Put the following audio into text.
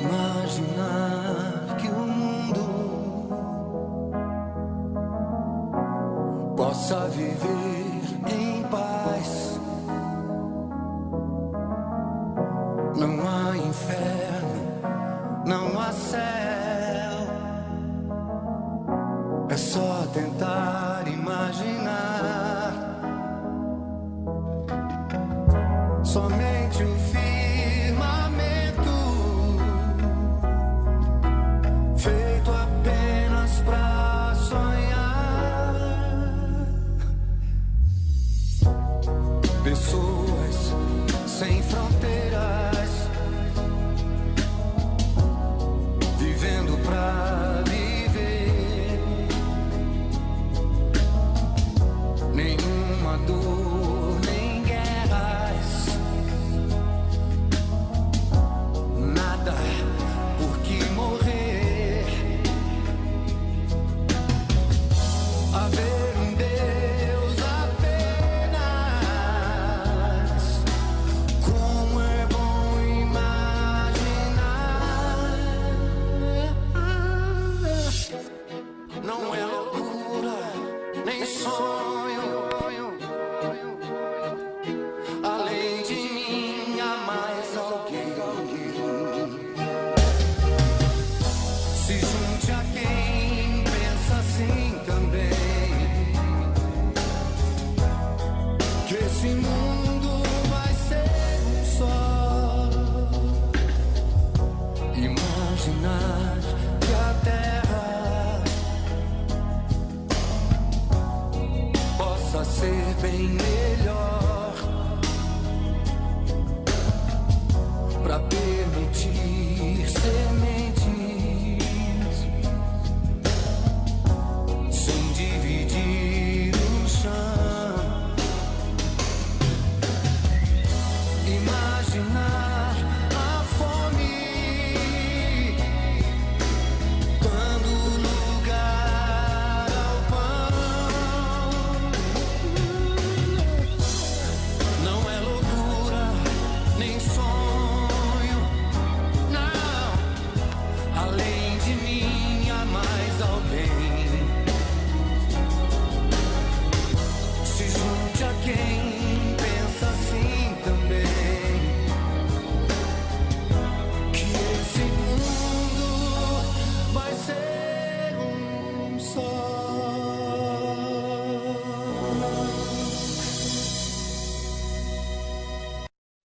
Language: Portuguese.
Imaginar que o mundo possa viver em paz. Não há inferno, não há céu. É só tentar imaginar. Somente o firmamento, feito apenas pra sonhar. Pessoas sem fronteiras, vivendo pra viver. Nenhuma dor, nem guerras, nada por que morrer. Haver um Deus apenas, como é bom imaginar. Não é loucura, nem sonho. Além de mim há mais alguém. Se junte a quem pensa assim também, que esse mundo vai ser um só. Imaginar que a terra possa ser bem melhor.